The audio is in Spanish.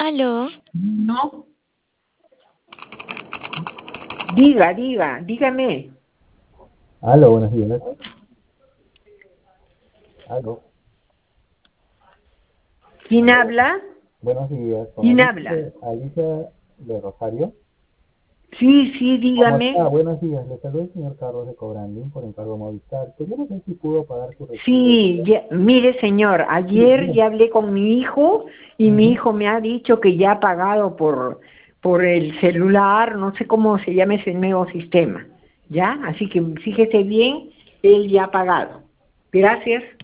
Aló, No, dígame. Aló, buenos días. Aló, ¿Quién aló. habla? Buenos días. Con ¿Quién habla? Alicia de Rosario. Sí, ¿Cómo está? dígame. Buenos días. Le saludo el señor Carlos de Cobrandín por encargo Movistar. Pues yo no sé si pudo pagar su recibo. Sí, mire señor, Sí, ayer bien. ya hablé con mi hijo y mi Ujú. hijo me ha dicho que ya ha pagado por el celular, no sé cómo se llama ese nuevo sistema, ¿ya? Así que fíjese bien, él ya ha pagado. Gracias.